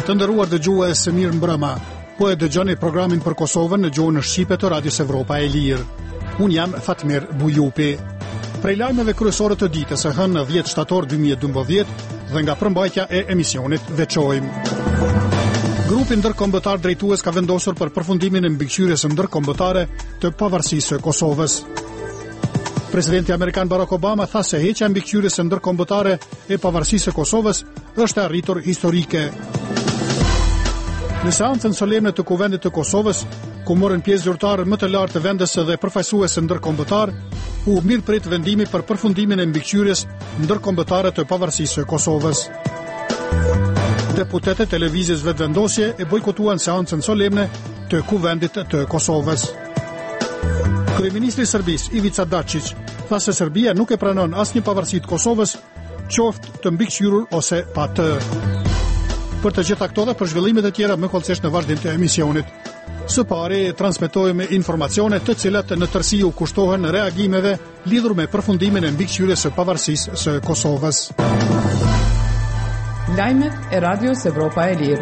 Të nderuar dëgjues, mirë mbrëma. Po e dëgjoni programin për Kosovën në gjuhën shqipe të Radios Evropa e Lirë. Unë jam Fatmir Bujupi. Prej lajmeve kryesore të ditës së hënë 10 shtator 2012 dhe nga përmbajtja e emisionit veçojmë. Grupi ndërkombëtar drejtues ka vendosur për përfundimin e mbikëqyrjes ndërkombëtare të pavarësisë së Kosovës. Presidenti amerikan Barack Obama tha se heqja e mbikëqyrjes ndërkombëtare e pavarësisë së Kosovës është arritur historike. Në seancën solemne të Kuvendit të Kosovës, ku morën pjesë zyrtarë më të lartë të vendës dhe përfaqësues ndërkombëtar, u mirëprit vendimi për përfundimin e mbikëqyrjes ndërkombëtare të pavarësisë së Kosovës. Deputetët e lëvizjes vetëvendosje e bojkotuan seancën solemne të Kuvendit të Kosovës. Kryeministri i Serbisë Ivica Dačić tha se Serbia nuk e pranon asnjë pavarësi të Kosovës, qoftë të mbikëqyrur ose pa të. Për të gjitha këto dhe për zhvillimet e tjera më kollësisht në vazhdim të emisionit. Së pari transmetojmë informacione të cilat në tërësi u kushtohen reagimeve lidhur me përfundimin e mbikëqyrjes së pavarësisë së Kosovës. Lajmet e Radios Evropa e Lirë.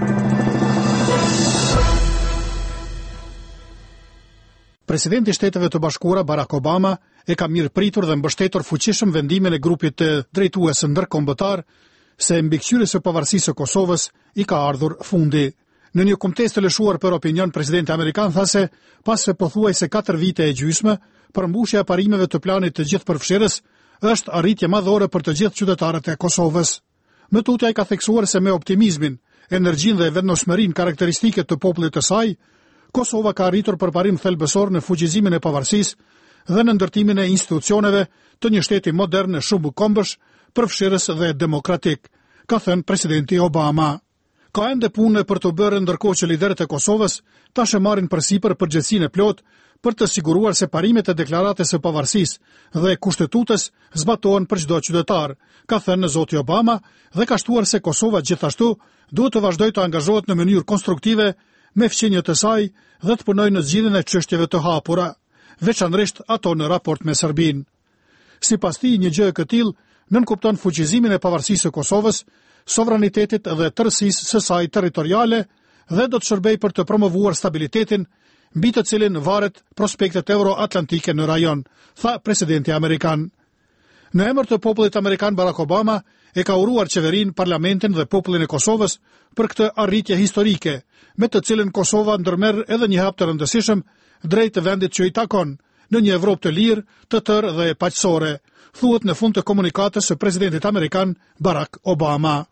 Presidenti i Shteteve të Bashkuara Barack Obama e ka mirëpritur dhe mbështetur fuqishëm vendimin e grupit të drejtues ndërkombëtar se mbikëqyrjes së pavarësisë së Kosovës i ka ardhur fundi. Në një kontest të lëshuar për opinion, presidenti amerikan tha se pas pothuajse 4 vite e gjysmë, përmbushja e parimeve të planit të gjithëpërfshirës është arritje madhore për të gjithë qytetarët e Kosovës. Më tutje ai ka theksuar se me optimizmin, energjinë dhe vendosmërinë karakteristike të popullit të saj, Kosova ka arritur përparim thelbësor në fuqizimin e pavarësisë dhe në ndërtimin e institucioneve të një shteti modern shumë kombësh, përfshirës dhe demokratik, ka thënë presidenti Obama. Ka ende punë për të bërë ndërkohë që liderët e Kosovës tash e marrin përsipër përgjegjësinë e plotë për të siguruar se parimet e deklaratës së pavarësisë dhe kushtetutës zbatohen për çdo qytetar, ka thënë zoti Obama dhe ka shtuar se Kosova gjithashtu duhet të vazhdojë të angazhohet në mënyrë konstruktive me fqinjet e saj dhe të punojë në zgjidhjen e çështjeve të hapura, veçanërisht ato në raport me Serbinë. Sipas tij, një gjë e këtillë nënkupton fuqizimin e pavarësisë së Kosovës, sovranitetit dhe tërësisë së saj territoriale dhe do të shërbejë për të promovuar stabilitetin, mbi të cilin varet prospektet euroatlantike në rajon, tha presidenti amerikan. Në emër të popullit amerikan, Barack Obama e ka uruar qeverinë, parlamentin dhe popullin e Kosovës për këtë arritje historike, me të cilën Kosova ndërmerr edhe një hap të rëndësishëm drejt vendit që i takon në një Evropë të lirë, të tërë dhe paqësore, thuhet në fund të komunikatës së presidentit amerikan Barack Obama.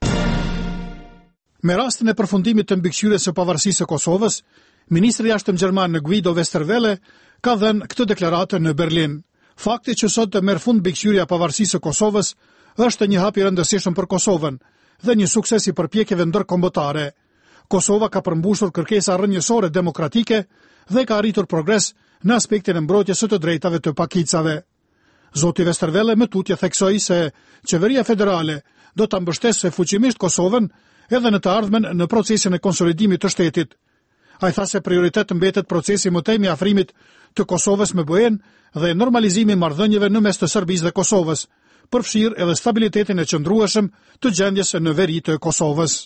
Me rastin e përfundimit të mbikëqyrjes së pavarësisë së Kosovës, ministri i jashtëm gjerman Guido Westerwelle ka dhënë këtë deklaratë në Berlin. Fakti që sot të merr fund mbikëqyrja e pavarësisë së Kosovës është një hap i rëndësishëm për Kosovën dhe një sukses i përpjekjeve ndërkombëtare. Kosova ka përmbushur kërkesa rrënjësore demokratike dhe ka arritur progres në aspektin e mbrojtjes së të drejtave të pakicave. Zoti Westerwelle më tutje theksoi se qeveria federale do ta mbështesë fuqimisht Kosovën edhe në të ardhmen në procesin e konsolidimit të shtetit. Ai tha se prioritet mbetet procesi i mëtejmë i afrimit të Kosovës me BE-n dhe normalizimi i marrëdhënieve në mes të Serbisë dhe Kosovës, përfshirë edhe stabilitetin e qëndrueshëm të gjendjes në veri të Kosovës.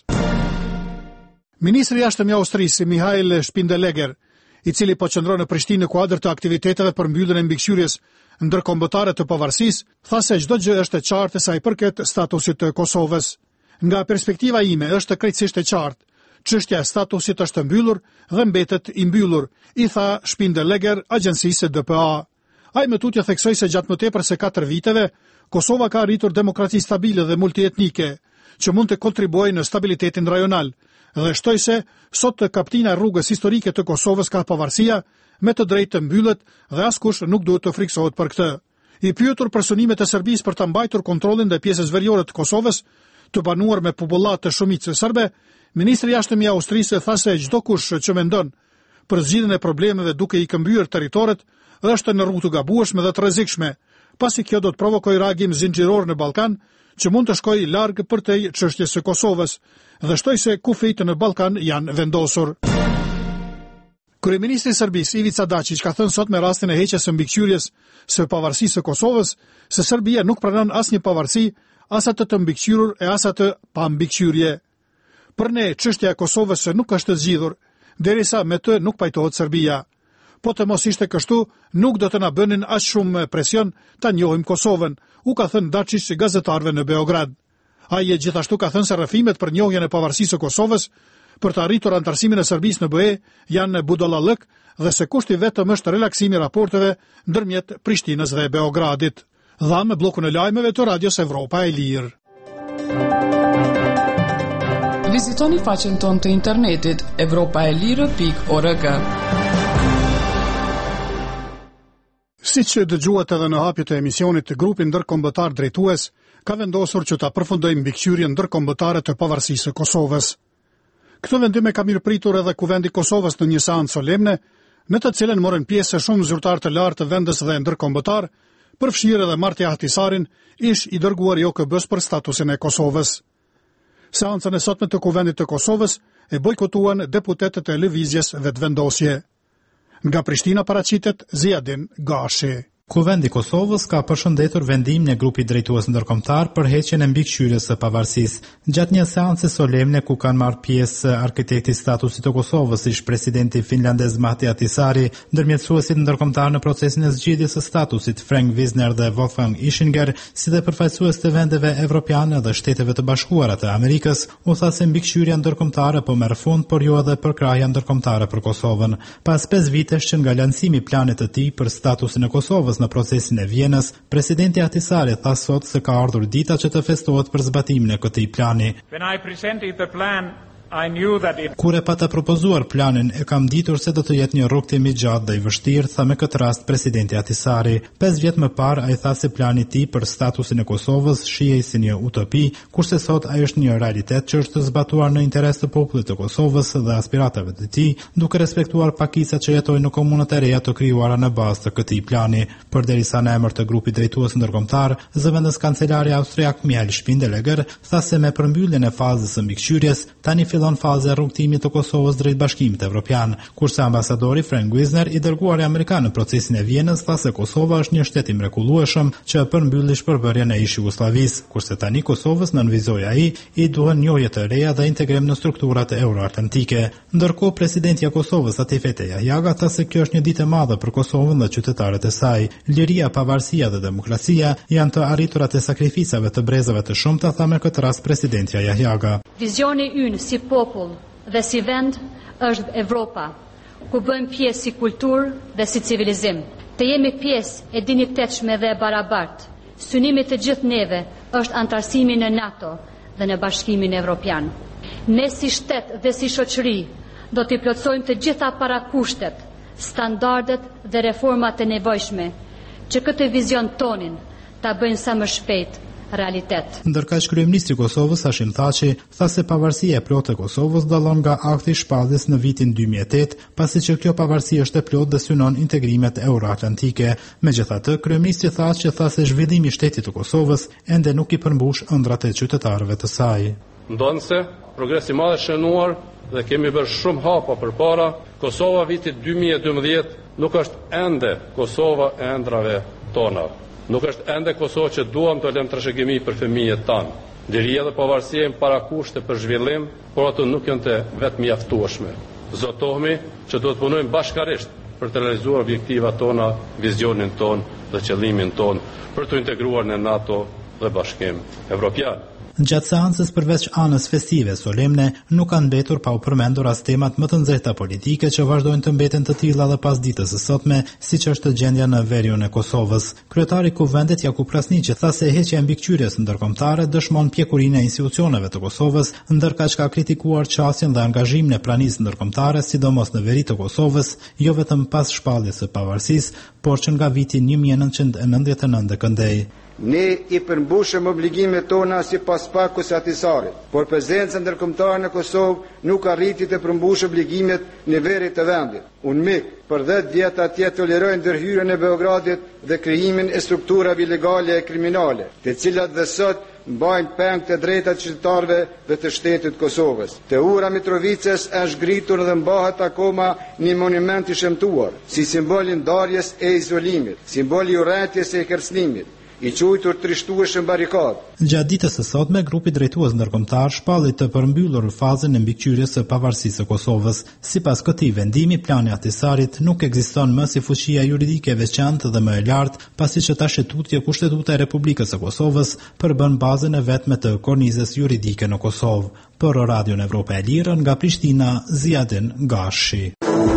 Ministri i jashtëm i Austrisë Mihail Spindeleger, i cili po qëndron në Prishtinë në kuadër të aktiviteteve për mbylljen e mbikëqyrjes ndërkombëtare të pavarësisë, tha se çdo gjë është e qartë sa i përket statusit të Kosovës. Nga perspektiva ime është krejtësisht e qartë. Çështja e statusit është mbyllur dhe mbetet i mbyllur, i tha Spindeleger agjencisë DPA. Ai më tutje theksoi se gjatë më tepër se 4 viteve, Kosova ka arritur demokraci stabile dhe multietnike, që mund të kontribuojë në stabilitetin rajonal, dhe shtoi se sot kaptina e rrugës historike të Kosovës ka pavarësia, me të drejtë të mbyllet dhe askush nuk duhet të friksohet për këtë. I pyetur për synimet e Serbisë për ta mbajtur kontrollin ndaj pjesës veriore të Kosovës, të banuar me popullat të shumicës serbe, ministri i jashtëm i Austrisë tha se çdo kush që mendon për zgjidhjen e problemeve duke i këmbyer territoret është në rrugë të gabueshme dhe të rrezikshme, pasi kjo do të provokojë reagim zinxhiror në Ballkan, që mund të shkojë larg përtej çështjes së Kosovës, dhe shtoi se kufijtë në Ballkan janë vendosur. Kryeministri i Serbisë Ivica Dačić ka thënë sot me rastin e heqjes së mbikëqyrjes së pavarësisë së Kosovës se Serbia nuk pranon asnjë pavarësi, as atë të mbikëqyrur e as atë pa mbikëqyrje. Për ne, çështja e Kosovës nuk është zgjidhur, derisa me të nuk pajtohet Serbia. Po të mos ishte kështu, nuk do të na bënin aq shumë presion ta njohim Kosovën, u ka thënë Dačić gazetarëve në Beograd. Ai gjithashtu ka thënë se rrëfimet për njohjen e pavarësisë së Kosovës për të arritur antarësimin e Serbisë në BE janë budallallëk dhe se kushti vetëm është relaksimi i raporteve ndërmjet Prishtinës dhe Beogradit. Dha me bllokun e lajmeve të Radios Evropa e Lirë. Vizitoni faqen tonë të internetit evropaelirë.org. Siç dëgjuat edhe në hapjet e emisionit, grupi ndërkombëtar drejtues ka vendosur që ta përfundojë mbikëqyrjen ndërkombëtare të pavarësisë së Kosovës. Këtë vendim e ka mirëpritur edhe Kuvendi i Kosovës në një seancë solemne, në të cilën morën pjesë shumë zyrtarë të lartë të vendës dhe ndërkombëtar, përfshirë edhe Marti Ahtisarin, ish i dërguar i OKB-s për statusin e Kosovës. Seancën e sotme të Kuvendit të Kosovës e bojkotuan deputetët e lëvizjes vetëvendosje. Nga Prishtina paraqitet Ziadin Gashi. Kuvendi i Kosovës ka përshëndetur vendimin e grupit drejtues ndërkombëtar për heqjen e mbikëqyrjes së pavarësisë. Gjatë një seance solemne ku kanë marrë pjesë arkitekti i statusit të Kosovës, ish presidenti finlandez Marti Ahtisaari, ndërmjetësuesit ndërkombëtar në procesin e zgjidhjes së statusit Frank Wisner dhe Wolfgang Ischinger, si dhe përfaqësues të vendeve evropiane dhe Shteteve të Bashkuara të Amerikës, u tha se mbikëqyrja ndërkombëtare po merr fund, por jo edhe përkrahja ndërkombëtare për Kosovën. Pas 5 vitesh që nga lancimi i planit të tij për statusin e Kosovës në procesin e Vienës, presidenti Ahtisaari tha sot se ka ardhur dita që të festohet për zbatimin e këtij plani. Kur e pata propozuar planin, e kam ditur se do të jetë një rrugtim i gjatë dhe i vështirë, tha me këtë rast presidenti Ahtisaari. 5 vjet më parë ai tha se plani i tij për statusin e Kosovës shihej si një utopi, kurse sot ai është një realitet që është zbatuar në interes të popullit të Kosovës dhe aspiratave të tij, duke respektuar pakisat që jetojnë në komunat e reja të krijuara në bazë të këtij plani. Përderisa në emër të grupit drejtues ndërkombëtar, zëvendës kancelari austriak Michael Spindelegger tha se me përmbylljen e fazës së mbikëqyrjes, tani fillon faza e rrugtimit të Kosovës drejt Bashkimit Evropian, kurse ambasadori Frank Wisner, i dërguari amerikan në procesin e Vienës, tha se Kosova është një shtet i mrekullueshëm që përmbylli shpërbërjen e ish Jugosllavisë, kurse tani Kosovës nënvizoi ai i duhen njohje të reja dhe integrim në strukturat euroatlantike. Ndërkohë presidenti i Kosovës Atifete Jahjaga tha se kjo është një ditë e madhe për Kosovën dhe qytetarët e saj. Liria, pavarësia dhe demokracia janë të arriturat e sakrificave të brezave të shumta, tha me këtë rast presidentja Jahjaga. Vizioni ynë si popull dhe si vend është Evropa, ku bëjmë pjesë si kulturë dhe si civilizim. Të jemi pjesë e dinjitetshme dhe e barabartë. Synimi të gjithë neve është antarësimi në NATO dhe në Bashkimin Evropian. Ne si shtet dhe si shoqëri do t'i plotësojmë të gjitha parakushtet, standardet dhe reformat e nevojshme, që këtë vizion tonin ta bëjnë sa më shpejt realitet. Ndërkaq kryeministri i Kosovës Hashim Thaçi tha se pavarësia e plotë e Kosovës dallon nga akti i shpalljes në vitin 2008, pasi që kjo pavarësi është e plotë dhe synon integrimet euroatlantike. Megjithatë, kryeministri Thaçi tha se zhvillimi i shtetit të Kosovës ende nuk i përmbush ëndrat e qytetarëve të saj. Ndonse progres i madh shënuar dhe kemi bërë shumë hapa përpara, Kosova vitit 2012 nuk është ende Kosova e ëndrave tona. Nuk është ende Kosovë që duam të lëmë trashëgimi për fëmijët tanë. Liria dhe pavarësia janë parakushte për zhvillim, por ato nuk janë të vetë mjaftueshme. Zotohemi që do të punojmë bashkarisht për të realizuar objektivat tona, vizionin ton dhe qëllimin ton për të integruar në NATO dhe Bashkim Evropian. Gjatë seancës përveç anës festive solemne, nuk kanë mbetur pa u përmendur as temat më të nxehta politike që vazhdojnë të mbeten të tilla edhe pas ditës së sotme, siç është gjendja në veriun e Kosovës. Kryetari i Kuvendit Jakub Krasniqi tha se heqja e mbikëqyrjes ndërkombëtare dëshmon pjekurinë e institucioneve të Kosovës, ndërkaq ka kritikuar qasjen dhe angazhimin e pranisë ndërkombëtare, sidomos në veri të Kosovës, jo vetëm pas shpalljes së pavarësisë, por që nga viti 1999 këndej. Ne i përmbushëm obligimet tona si pas pakut së Ahtisaarit, por prezenca ndërkombëtare në Kosovë nuk arriti të përmbushë obligimet në veri të vendit. Unë mik për 10 vjet atje tolerojnë ndërhyrjen e Beogradit dhe krijimin e strukturave ilegale e kriminale, të cilat dhe sot mbajnë peng të drejtat qytetarëve dhe të shtetit Kosovës. Te ura Mitrovicës është ngritur dhe mbahet akoma një monument i shëmtuar, si simbol i ndarjes e izolimit, simbol i urrëties e kërcënimit, I quajtur trishtueshëm barikadë. Gjatë ditës së sotme, grupi drejtues ndërkombëtar shpalli të përmbyllur fazën e mbikëqyrjes së pavarësisë së Kosovës. Sipas këtij vendimi, plani i Ahtisarit nuk ekziston më si fuqia juridike e veçantë dhe më e lartë, pasi që tash tutje Kushtetuta e Republikës së Kosovës përbën bazën e vetme të kornizës juridike në Kosovë. Për Radion Evropa e Lirë, nga Prishtina, Ziadin Gashi.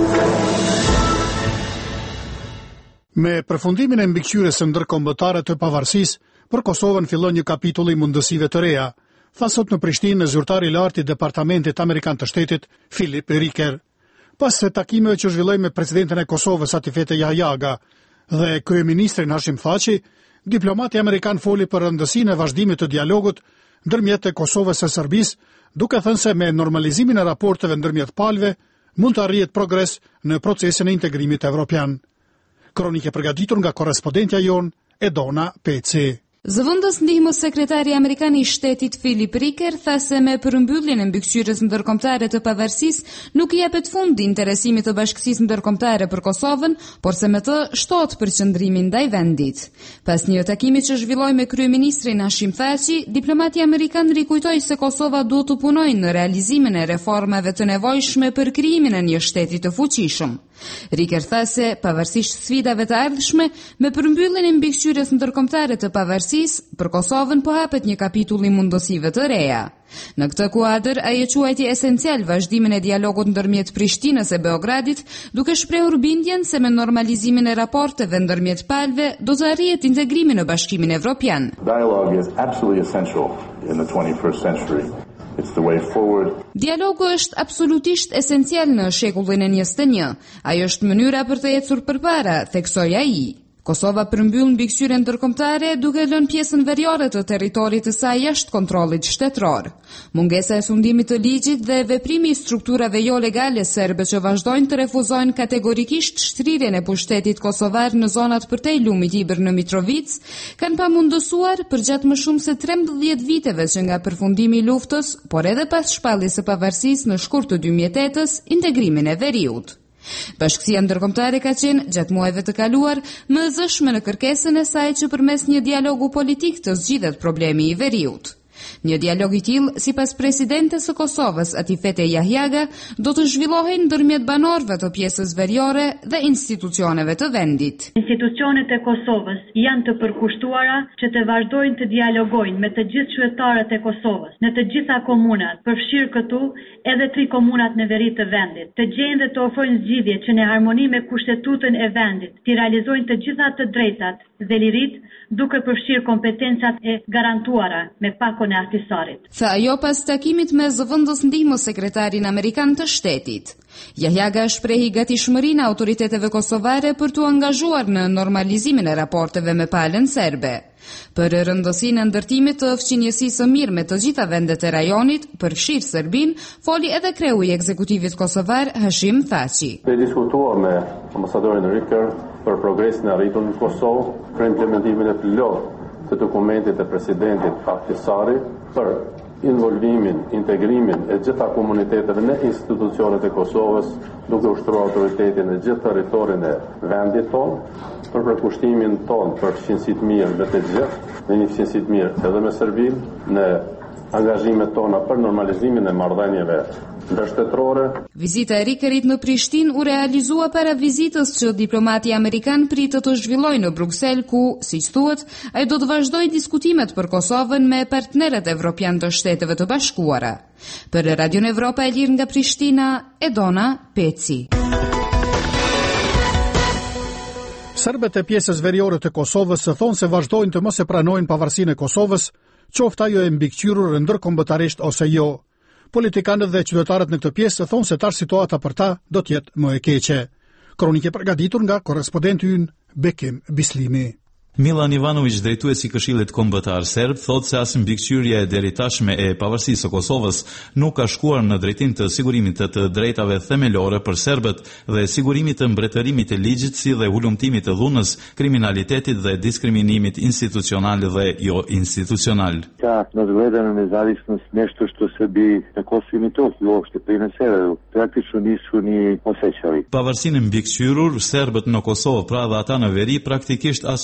Me përfundimin e mbikëqyrjes së ndërkombëtare të pavarësisë, për Kosovën fillon një kapitull i mundësive të reja, tha sot në Prishtinë zyrtari i lartë i Departamentit Amerikan të Shtetit, Philip Riker. Pas së takimeve që zhvilloi me presidentin e Kosovës Atifete Jahjaga dhe kryeministrin Hashim Thaçi, diplomati amerikan foli për rëndësinë e vazhdimit të dialogut ndërmjet Kosovës e Serbisë, duke thënë se me normalizimin e raporteve ndërmjet palëve mund të arrihet progres në procesin e integrimit evropian. Kronike përgatitur nga korrespondentja jon Edona Peci. Zëvendës ndihmës sekretari amerikan i shtetit Philip Riker tha se me përmbylljen e mbikëqyrjes ndërkombëtare të pavarësisë nuk i jepet fund interesimit të bashkësisë ndërkombëtare për Kosovën, por se me të shtohet përqendrimi ndaj vendit. Pas një takimi që zhvilloi me kryeministrin Hashim Thaçi, diplomati amerikan rikujtoi se Kosova duhet të punojë në realizimin e reformave të nevojshme për krijimin e një shteti të fuqishëm. Riker tha se, pavarësisht sfidave të ardhshme, me përmbylljen e mbikëqyrjes ndërkombëtare të pavarësisë, për Kosovën po hapet një kapitull i mundësive të reja. Në këtë kuadër, ai e quajti esencial vazhdimin e dialogut ndërmjet Prishtinës e Beogradit, duke shprehur bindjen se me normalizimin e raporteve ndërmjet palëve do të arrihet integrimi në Bashkimin Evropian. Dialogue is absolutely essential in the 21st century. It's the way forward. Dialogu është absolutisht esencial në shekullin e 21. Ajo është mënyra për të ecur përpara, theksoi ai. Kosova përmbyll mbikëqyrjen ndërkombëtare duke lënë pjesën veriore të territorit të saj jashtë kontrollit shtetëror. Mungesa e sundimit të ligjit dhe veprimi i strukturave jo legale serbe që vazhdojnë të refuzojnë kategorikisht shtrirjen e pushtetit kosovar në zonat përtej lumit Ibër në Mitrovic, kanë pamundësuar përgjatë më shumë se 13 viteve që nga përfundimi i luftës, por edhe pas shpalljes së pavarësisë në shkurt të 2008-s, integrimin e veriut. Bashkësia ndërkombëtare ka qenë gjatë muajve të kaluar më e zëshme në kërkesën e saj që përmes një dialogu politik të zgjidhet problemi i veriut. Një dialog i tillë, sipas presidentes së Kosovës, Atifete Jahjaga, do të zhvillohej ndërmjet banorëve të pjesës veriore dhe institucioneve të vendit. Institucionet e Kosovës janë të përkushtuara që të vazhdojnë të dialogojnë me të gjithë qytetarët e Kosovës, në të gjitha komunat, përfshirë këtu edhe 3 komunat në veri të vendit, të gjejnë dhe të ofrojnë zgjidhje që në harmoni me kushtetutën e vendit, të realizojnë të gjitha të drejtat dhe lirit, duke përfshirë kompetencat e garantuara me pakon e Ahtisarit. Tha ajo pas takimit me zëvendës ndihmës sekretarin amerikan të shtetit. Jahjaga shprehi gatishmërinë e autoriteteve kosovare për t'u angazhuar në normalizimin e raporteve me palën serbe. Për rëndësinë e ndërtimit të fqinjësisë së mirë me të gjitha vendet e rajonit, përfshirë Serbinë, foli edhe kreu i ekzekutivit kosovar Hashim Thaçi. Diskutuar me ambasadorin Riker për progresin e arritur në Kosovë, për implementimin e plot të dokumentit e presidentit Ahtisari për involvimin, integrimin e gjitha komuniteteve në institucionet e Kosovës, duke ushtruar autoritetin e gjithë territorin e vendit tonë, për përkushtimin tonë për fqinësit mirë dhe të gjithë, në një fqinësit mirë edhe me Serbinë, në angazhimet tona për normalizimin e marrëdhënieve ndërshtetërore. Vizita e Rikerit në Prishtinë u realizua para vizitës që diplomati amerikan pritet të zhvillojë në Bruksel, ku, siç thuhet, ai do të vazhdojë diskutimet për Kosovën me partnerët evropian të Shteteve të Bashkuara. Për Radion Evropa e Lirë nga Prishtina, Edona Peci. Serbët e pjesës veriore të Kosovës thonë se vazhdojnë të mos e pranojnë pavarësinë e Kosovës, qoftë ajo e mbikëqyrur ndërkombëtarisht ose jo. Politikanët dhe qytetarët në këtë pjesë thonë se tash situata për ta do të jetë më e keqe. Kronike përgatitur nga korrespondenti ynë Bekim Bislimi. Milan Ivanović, drejtuesi i Këshillit Kombëtar Serb, thotë se as mbikëqyrja e deritashme e pavarësisë së Kosovës nuk ka shkuar në drejtim të sigurimit të drejtave themelore për serbët dhe sigurimit të mbretërimit të ligjit, si dhe ulumtimit të dhunës, kriminalitetit dhe diskriminimit institucional dhe jo institucional. Ka nadgledana nezavisnost nešto što Srbiji na Kosovu i Metohiji uopšte pa i na severu praktično nisu ni osjećali. Pavarësinë mbikëqyrur, serbët në Kosovë, pra dhe ata në veri, praktikisht as që e kanë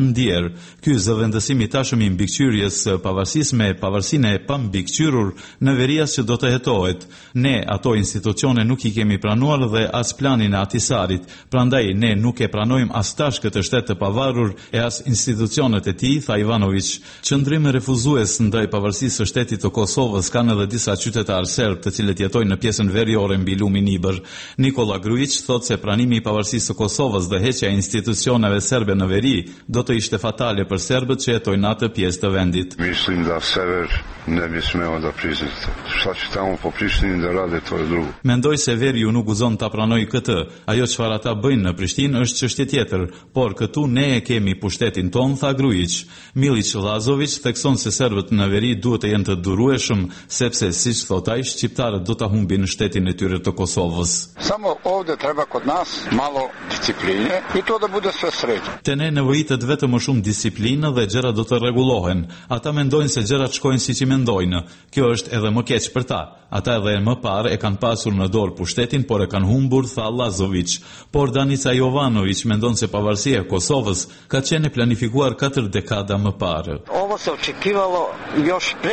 ndjer. Ky zëvendësim i tashëm i mbikëqyrjes së pavarësisë me pavarësinë e pambikëqyrur në verias që do të hetohet. Ne ato institucione nuk i kemi pranuar dhe as planin e Ahtisarit, prandaj ne nuk e pranojmë as tash këtë shtet të pavarur e as institucionet e tij, tha Ivanović. Qëndrim refuzues ndaj pavarësisë së shtetit të Kosovës kanë edhe disa qytetarë serb të cilët jetojnë në pjesën veriore mbi lumin Ibër. Nikola Grujić thotë se pranimi i pavarësisë së Kosovës dhe heqja e institucioneve serbe në veri do të ishte fatale për serbët që jetojnë atë pjesë të vendit. Mislim da sever ne bi smeo da priznate. Šta će tamo po Prištini da rade, to je drugo. Mendoj se veriu nuk guzon ta pranoj këtë. Ajo çfarë ata bëjnë në Prishtinë është çështje tjetër, por këtu ne e kemi pushtetin ton, tha Grujić. Milić Lazović thekson se serbët në veri duhet të jenë të durueshëm, sepse siç thot ai, shqiptarët do ta humbin shtetin e tyre të Kosovës. Samo ovde treba kod nas malo discipline i to da bude sve sređeno. Te ne nevojitet vetëm më shumë disiplinë dhe gjërat do të rregullohen. Ata mendojnë se gjërat shkojnë siç i mendojnë. Kjo është edhe më keq për ta. Ata edhe më parë e kanë pasur në dorë pushtetin, por e kanë humbur, tha Lazović. Por Danica Jovanović mendon se pavarësia e Kosovës ka qenë planifikuar 4 dekada më parë. Ovo se očekivalo još pre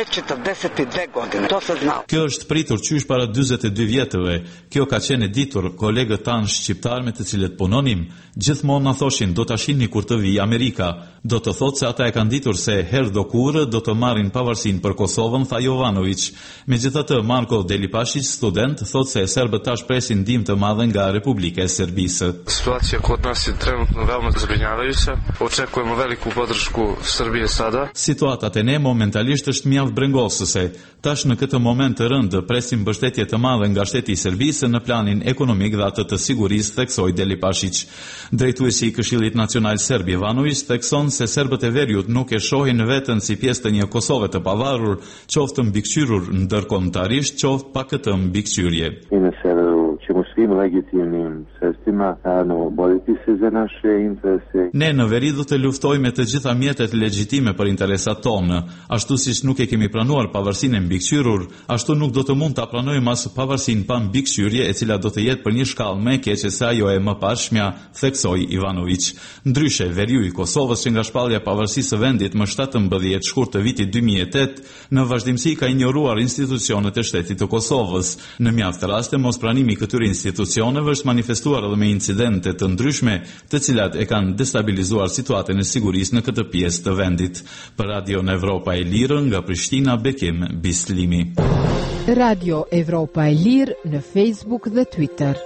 42 godine, to se zna. Kjo është pritur qysh para 42 vjetëve. Kjo ka qenë ditur, kolegët tanë shqiptar me të cilët punonim, gjithmonë na thoshin do ta shihni kur të vijë Amerika. Do të thotë se ata e kanë ditur se herë do kurrë do të marrin pavarësinë për Kosovën, tha Jovanović. Megjithatë, Marko Delipašić, student, thotë se serbët tash presin ndihmë të madhe nga Republika e Serbisë. Situacija kod nas je trenutno veoma zabrinjavajuća. Očekujemo veliku podršku Srbije sada. Situata te ne momentalisht është mjaft brengosëse. Tash në këtë moment të rënd presim mbështetje të madhe nga shteti i Serbisë në planin ekonomik dhe atë të sigurisë, theksoi Delipašić. Drejtuesi i Këshillit Nacional Serb Ivanović thekson se serbët e veriut nuk e shohin veten si pjesë të një Kosove të pavarur, qoftë mbikëqyrur ndërkombëtarisht, qoftë pa këtë mbikëqyrje. Ćemo svim legitimnim sredstvima boriti se za naše interese. Ne në veri do të luftojmë me të gjitha mjetet legjitime për interesat tonë. Ashtu siç nuk e kemi pranuar pavarësinë e mbikëqyrur, ashtu nuk do të mund ta pranojmë as pavarësinë pa mbikëqyrje, e cila do të jetë për një shkallë më e keqe se ajo e mëparshmja, theksoi Ivanović. Ndryshe, veriu i Kosovës që nga shpallja e pavarësisë së vendit më 17 shkurt të vitit 2008, në vazhdimsi ka injoruar institucionet e shtetit të Kosovës. Në mjaft raste mospranimi këtyre institucioneve është manifestuar edhe me incidente të ndryshme, të cilat e kanë destabilizuar situatën e sigurisë në këtë pjesë të vendit. Për Radio Evropa e Lirë nga Prishtina, Bekim Bislimi. Radio Evropa e Lirë në Facebook dhe Twitter.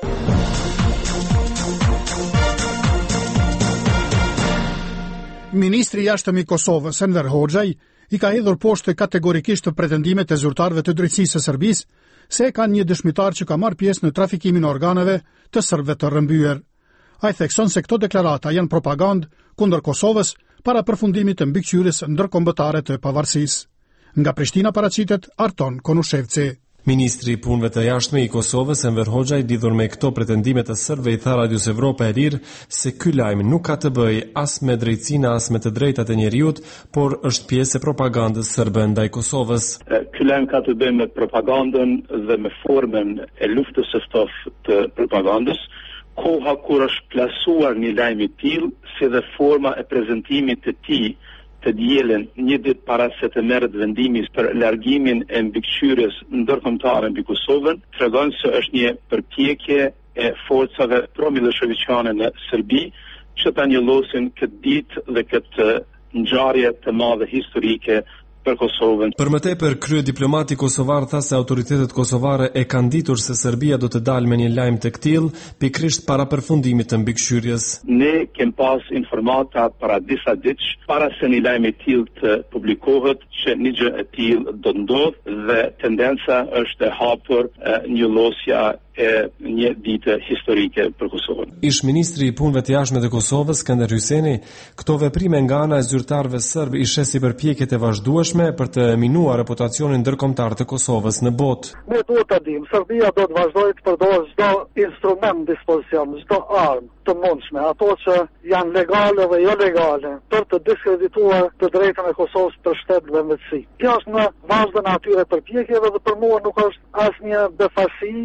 Ministri i jashtëm i Kosovës, Enver Hoxhaj, i ka hedhur poshtë kategorikisht të pretendimet e zyrtarëve të drejtësisë së Serbisë se kanë një dëshmitar që ka marrë pjesë në trafikimin e organeve të serbëve të rrëmbyer. Ai thekson se këto deklarata janë propagandë kundër Kosovës para përfundimit të mbikëqyrjes ndërkombëtare të pavarësisë. Nga Prishtina paraqitet Arton Konushevci. Ministri i punëve të jashtme i Kosovës, Enver Hoxhaj, lidhur me këto pretendime të serbëve, i tha Radios Evropa e Lirë se ky lajm nuk ka të bëjë as me drejtsinë as me të drejtat e njerëzit, por është pjesë e propagandës serbe ndaj Kosovës. Ky lajm ka të bëjë me propagandën dhe me formën e luftës së ftoftë të propagandës. Koha kur është plasuar një lajm i tillë, si dhe forma e prezantimit të tij të dielën një ditë para se të merret vendimi për largimin e mbikëqyrjes ndërkombëtare mbi Kosovën, tregon se është një përpjekje e forcave promilësheviqane në Serbi që ta njollosin këtë ditë dhe këtë ngjarje të madhe historike për Kosovën. Për më tepër, krye diplomati kosovar tha se autoritetet kosovare e kanë ditur se Serbia do të dalë me një lajm të tillë pikërisht para përfundimit të mbikëqyrjes. Ne kem pas informata para disa ditësh para se një lajm i tillë të publikohet që një gjë e tillë do të ndodhë dhe tendenca është e hapur njollosja e një dite historike për Kosovën. Ish ministri i punëve të jashtme të Kosovës, Skënder Hyseni, këto veprime nga ana e zyrtarëve serb i sheh si përpjekje të vazhdueshme për të minuar reputacionin ndërkombëtar të Kosovës në botë. Ne duhet ta dimë, Serbia do të vazhdojë të përdorë çdo instrument në dispozicion, çdo armë të mundshme, ato që janë legale dhe jo legale, për të diskredituar të drejtën e Kosovës për shtet dhe vetësi. Kjo është në vazhdon e atyre përpjekjeve dhe për mua nuk është asnjë befasi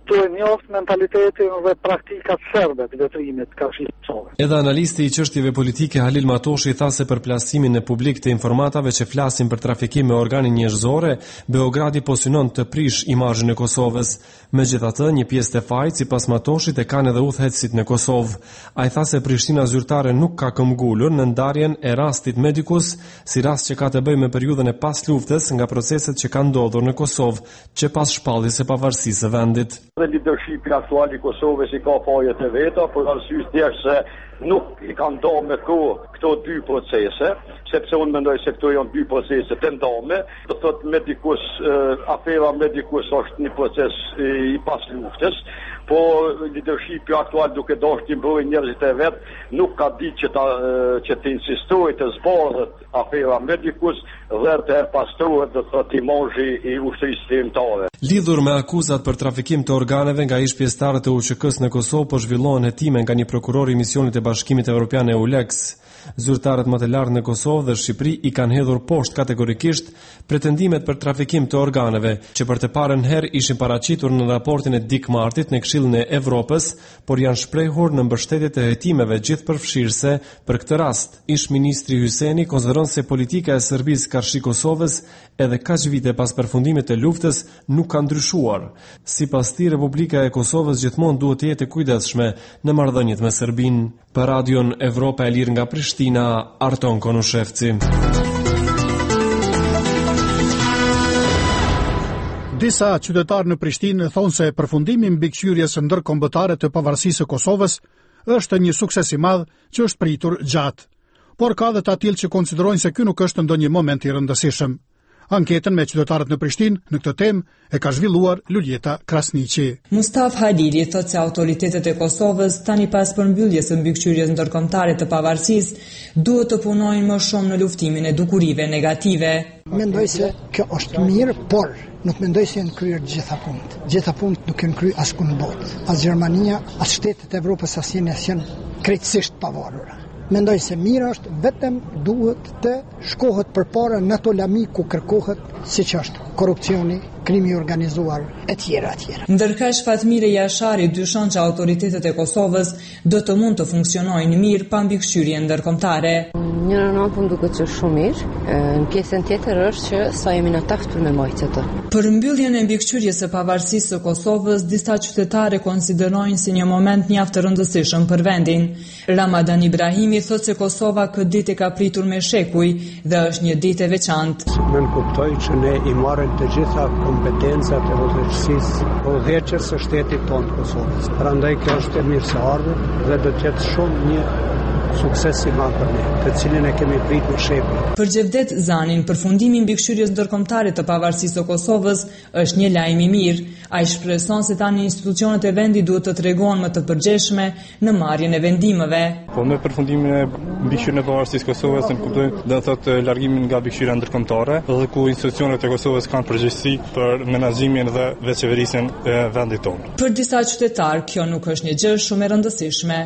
të njoft mentalitetin dhe praktikat serbe të vetrimit Karshi Kosovës. Edhe analisti i çështjeve politike Halil Matoshi tha se për plasimin e publik të informatave që flasin për trafikim me organe njerëzore, Beogradi po synon të prish imazhin e Kosovës. Megjithatë, një pjesë të fajit sipas Matoshit e kanë edhe udhëheqësit në Kosovë. Ai tha se Prishtina zyrtare nuk ka këmbgulur në ndarjen e rastit Medicus, si rast që ka të bëjë me periudhën e pas luftës nga proceset që kanë ndodhur në Kosovë, që pas shpalljes së pavarësisë së vendit. Dhe leadershipi aktual i Kosovës i ka fajet e veta, por arsye thjesht se nuk i kanë dhënë me këto dy procese, sepse unë mendoj se këto janë dy procese të ndame. Do thotë Medicus, afera Medicus është një proces i pas luftës, po leadershipi aktual duke dashur të mbrojë njerëzit e vet, nuk ka ditë që të insistojë të zbardhet afera Medicus dhe të pastrohet do thotë imazhi i ushtrisë kombëtare. Lidhur me akuzat për trafikim të organeve nga ish pjesëtarët e UÇK-s në Kosovë, po zhvillohen hetime nga një prokuror i misionit e Bashkimit Evropian EULEX. Zyrtarët më të lartë në Kosovë dhe Shqipëri i kanë hedhur poshtë kategorikisht pretendimet për trafikim të organeve, që për të parën herë ishin paraqitur në raportin e Dick Martit në Këshillin e Evropës, por janë shprehur në mbështetje të hetimeve gjithëpërfshirëse për këtë rast. Ish ministri Hyseni konsideron se politika e Serbisë karshi Kosovës edhe kaq vite pas përfundimit të luftës nuk ka ndryshuar. Sipas tij, Republika e Kosovës gjithmonë duhet të jetë e kujdesshme në marrëdhëniet me Serbinë. Për Radion Evropa e Lirë nga Prishtina, Arton Konushevci. Disa qytetarë në Prishtinë thonë se përfundimi mbikëqyrjes së ndërkombëtare të pavarësisë së Kosovës është një sukses i madh që është pritur gjatë. Por ka dhe të tillë që konsiderojnë se ky nuk është ndonjë moment i rëndësishëm. Anketën me qytetarët në Prishtinë në këtë temë e ka zhvilluar Luljeta Krasniqi. Mustaf Halili thotë se autoritetet e Kosovës tani pas përmbylljes së mbikëqyrjes ndërkombëtare të pavarësisë duhet të punojnë më shumë në luftimin e dukurive negative. Mendoj se kjo është mirë, por nuk mendoj se janë kryer gjitha punët. Gjitha punët nuk janë kryer asku në botë. As Gjermania, as shtetet e Evropës asnjë janë krejtësisht pavarura. Mendoj se mirë është, vetëm duhet të shkohet përpara në ato lami ku kërkohet, siç është korrupsioni, krimi i organizuar, etj. Ndërkaq Fatmire Jashari dyshon që autoritetet e Kosovës do të mund të funksionojnë mirë pa mbikëqyrje ndërkombëtare. Njëra në punë duket që shumë mirë, në pjesën tjetër është që sa jemi në taktur me majtë të. Për mbylljen e mbikëqyrjes së pavarësisë së Kosovës, disa qytetarë konsiderojnë si një moment mjaft të rëndësishëm për vendin. Ramadan Ibrahimi thotë se Kosova këtë ditë ka pritur me shekuj dhe është një ditë e veçantë. Nën kuptoj që ne i marrim të gjitha kompetencat e udhëheqjes së shtetit tonë Kosovës. Prandaj kjo është e mirëseardhur dhe do të jetë shumë një sukses i madh për ne, të cilin e kemi pritur me shekuj. Për Xhevdet Zanin, përfundimi i mbikëqyrjes ndërkombëtare të pavarësisë së Kosovës është një lajm i mirë. Ai shpreson se tani institucionet e vendit duhet të tregojnë më të përgjegjshme në marrjen e vendimeve. Po me përfundimin e mbikëqyrjes së pavarësisë së Kosovës, ne kuptojmë do të thotë largimin nga mbikëqyrja ndërkombëtare, dhe ku institucionet e Kosovës kanë përgjegjësi për menaxhimin dhe veçeverisjen e vendit tonë. Për disa qytetarë kjo nuk është një gjë shumë e rëndësishme.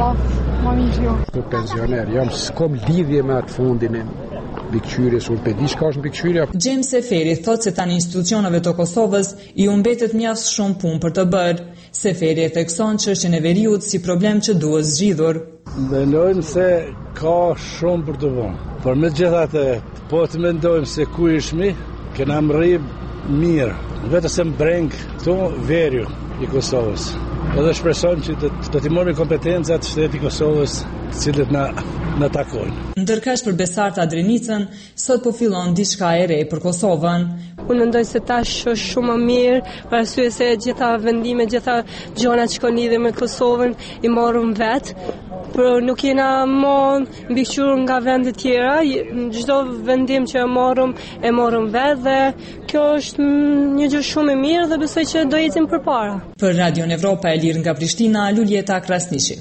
Të pensioner, jam s'kom lidhje me atë fundin e mbikëqyrjes, unë pedi çka është mbikëqyrja. James Seferi thotë se tani institucioneve të Kosovës i mbetet mjaft shumë punë për të bërë. Seferi e thekson çështjen e veriut si problem që duhet zgjidhur. Mendojmë se ka shumë për të vënë, por megjithatë, po të mendojmë se ku ishmi, kena mrri mirë, vetëm se mbreng këtu veriu i Kosovës. Edhe shpresojmë që do t'i marrim kompetencat shtetit i Kosovës, të cilët na takojnë. Ndërkaq për Besart Adrenicën, sot po fillon diçka e re për Kosovën. Unë mendoj se tash është shumë më mirë, për arsye se gjitha vendimet, gjitha gjërat që kanë lidhje me Kosovën i morëm vet. Por nuk jena më mbikëqyrur nga vende të tjera, çdo vendim që e morëm vet dhe kjo është një gjë shumë e mirë dhe besoj që do ecim përpara. Për Radion Evropa e Lirë nga Prishtina, Luljeta Krasniqi.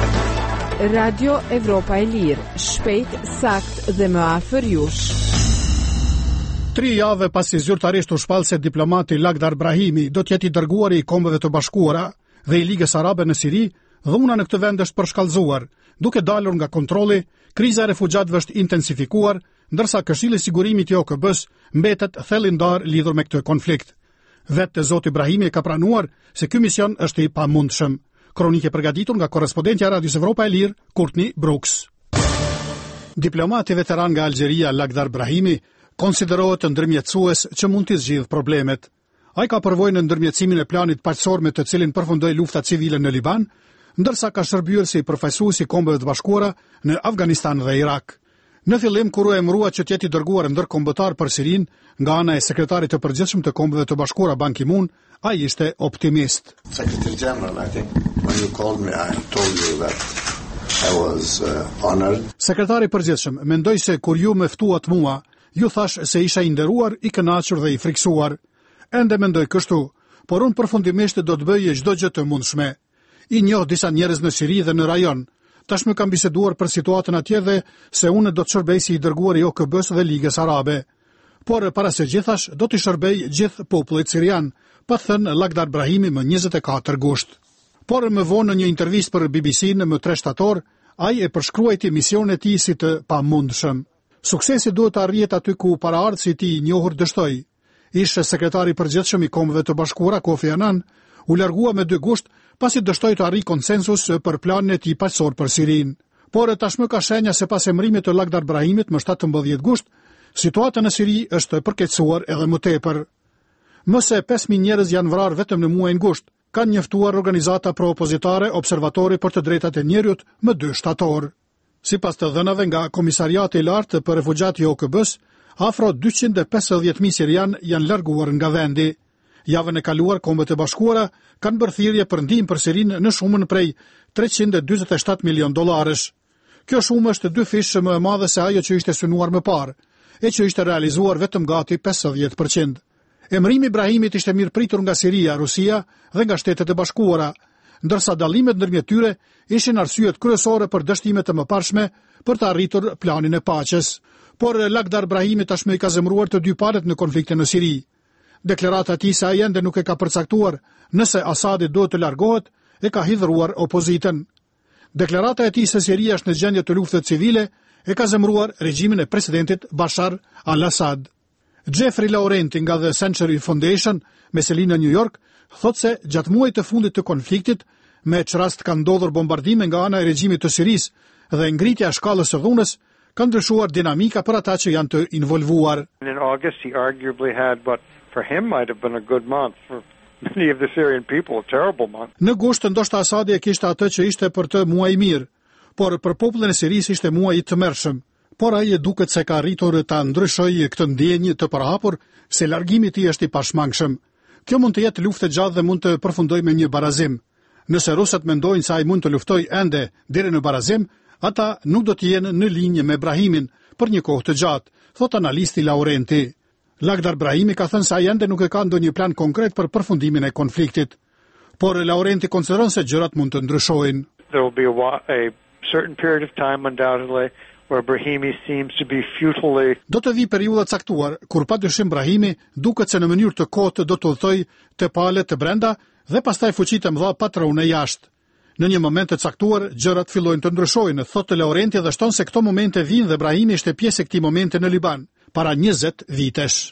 Radio Evropa e Lirë, shpejt, sakt dhe më afër jush. 3 javë pasi zyrtarisht u shpall se diplomati Lagdar Brahimi do të jetë i dërguari i Kombeve të Bashkuara dhe i Ligës Arabe në Siri, dhuna në këtë vend është përshkallëzuar, duke dalur nga kontrolli, kriza e refugjatëve është intensifikuar, ndërsa Këshilli i Sigurimit i OKB-s mbetet thellindar lidhur me këtë konflikt. Vetë zoti Ibrahimi ka pranuar se ky mision është i pamundshëm. Kronikë përgatitur nga korrespondentja e Radios Evropa e Lirë, Courtney Brooks. Diplomati veteran nga Algjeria Lagdar Brahimi konsiderohet ndërmjetësues që mund të zgjidhë problemet. Ai ka përvojë në ndërmjetësimin e planit paqësor me të cilin përfundoi lufta civile në Liban, ndërsa ka shërbyer si përfaqësues i Kombeve të Bashkuara në Afganistan dhe Irak. Në fillim, kur u emërua që të jetë i dërguar ndërkombëtar për Sirinë nga ana e sekretarit të përgjithshëm të Kombeve të Bashkuara Ban Ki-moon, ai ishte optimist. Secretary General, I think, when you called me, I told you that I was honored. Sekretari i përgjithshëm mendoi se kur ju më ftuat mua, ju thash se isha i nderuar, i kënaqur dhe i friksuar. Ende mendoj kështu, por unë përfundimisht do të bëj çdo gjë të mundshme. I njoh disa njerëz në Siri dhe në rajon. Tashmë kam biseduar për situatën atje dhe se unë do të shërbej si i dërguar i OKB-s dhe Ligës Arabe. Por para së gjithash do të shërbej gjithë popullit sirian, pa thënë Lagdar Brahimi më 24 gusht. Por më vonë në një intervistë për BBC në më 3 shtator, ai e përshkruajti misionin e tij si të pamundshëm. Suksesi duhet të arrihet aty ku paraardhësi i tij i njohur dështoi. Ishte sekretari i përgjithshëm i Kombeve të Bashkuara Kofi Annan, u largua me 2 gusht pasi dështoi të arrijë konsensus për planin e tij paqësor për Sirinë. Por tashmë ka shenja se pas emërimit të Lagdar Brahimit më 17 gusht, situata në Siri është përkeqësuar edhe më tepër. Më se 5.000 njerëz janë vrarë vetëm në muajin gusht, kanë njoftuar organizata pro-opozitare Observatori për të drejtat e njerëzit më 2 shtator. Sipas të dhënave nga Komisariati i Lartë për Refugjat i OKB-s, afro 250.000 sirian janë larguar nga vendi. Javën e kaluar Kombet e Bashkuara kanë bërë thirrje për ndihmë për Sirinë në shumën prej $347 milion. Kjo shumë është 2 fish më e madhe se ajo që ishte synuar më parë, e që ishte realizuar vetëm gati 50%. Emërimi Ibrahimit ishte mirë pritur nga Siria, Rusia dhe nga Shtetet e Bashkuara, ndërsa dallimet ndërmjet tyre ishin arsyet kryesore për dështimet e mëparshme për të arritur planin e paqes. Por Lagdar Brahimi tashmë i ka zemruar të 2 palët në konfliktin në Siri. Deklarata e tij se ai ende nuk e ka përcaktuar nëse Asadi duhet të largohet e ka hidhruar opozitën. Deklarata e tij se Siria është në gjendje të lufte civile e ka zemruar regjimin e presidentit Bashar al-Assad. Jeffrey Laurenti nga The Century Foundation me seli në New York thotë se gjatë muajit të fundit të konfliktit, me çrast kanë ndodhur bombardime nga ana e regjimit të Sirisë dhe ngritja e shkallës së dhunës, ka ndryshuar dinamika për ata që janë të involvuar. In August he arguably had what for him might have been a good month, for many of the Syrian people a terrible month. Në gusht ndoshta Asadi e kishte atë që ishte për të muaj i mirë, por për popullin e Sirisë ishte muaj i tmerrshëm. Por ai e duket se ka arritur ta ndryshojë këtë ndjenjë të përhapur se largimi i tij është i pashmangshëm. Kjo mund të jetë luftë e gjatë dhe mund të përfundojë me një barazim. Nëse rusët mendojnë se ai mund të luftojë ende deri në barazim, ata nuk do të jenë në linjë me Brahimin për një kohë të gjatë, thot analisti Laurenti. Lagdar Brahimi ka thënë se ai ende nuk e ka ndonjë plan konkret për përfundimin e konfliktit. Por Laurenti konsideron se gjërat mund të ndryshojnë. There will be a certain period of time undoubtedly where Brahimi seems to be futilely. Do të vi periudha caktuar kur padyshim Brahimi duket se në mënyrë të kotë do të udhtojë te palët të brenda dhe pastaj fuqitë mëdha patrone jashtë. Në një moment të caktuar, gjërat fillojnë të ndryshojnë, thotë Laurenti dhe shton se këto momente vinë dhe Brahimi ishte pjesë e këtij momente në Liban, para 20 vitesh.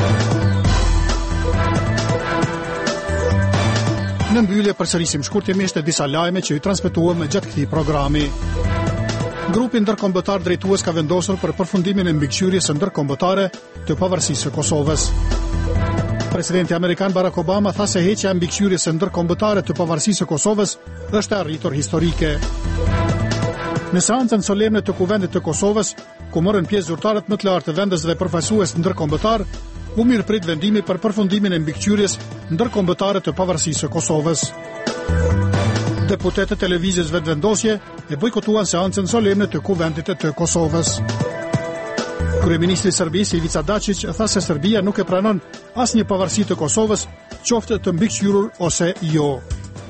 Në mbyllje përsërisim shkurtimisht disa lajme që i transmetuam gjatë këtij programi. Grupi ndërkombëtar drejtues ka vendosur për përfundimin e mbikëqyrjes së ndërkombëtare të pavarësisë së Kosovës. Presidenti amerikan Barack Obama tha se heqja e mbikëqyrjes së ndërkombëtare të pavarësisë së Kosovës është e arritur historike. Në seancën solemne të Kuvendit të Kosovës, ku morën pjesë zyrtarët më të lartë të vendës dhe përfaqësues ndërkombëtar, u mirëprit vendimi për përfundimin e mbikëqyrjes ndërkombëtare të pavarësisë së Kosovës. Deputetët e lëvizjes vetëvendosje e bojkotuan seancën solemne të Kuvendit të Kosovës. Kryeministri i Serbisë Ivica Dačić tha se Serbia nuk e pranon asnjë pavarësi të Kosovës, qoftë të mbikëqyrur ose jo.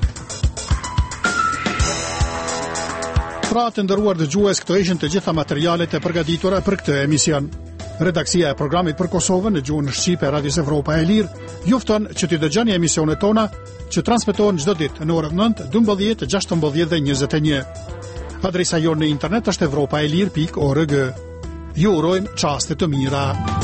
Pra të nderuar dëgjues, këto ishin të gjitha materialet e përgatitura për këtë emision. Redaksia e programit për Kosovën në gjuhën shqipe e Radios Evropa e Lirë ju fton që të dëgjoni emisionet tona që transmetohen çdo ditë në orën 9, 12, 16 dhe 21. Adresa jonë në internet është evropaelir.org. Ju urojmë çaste të mira.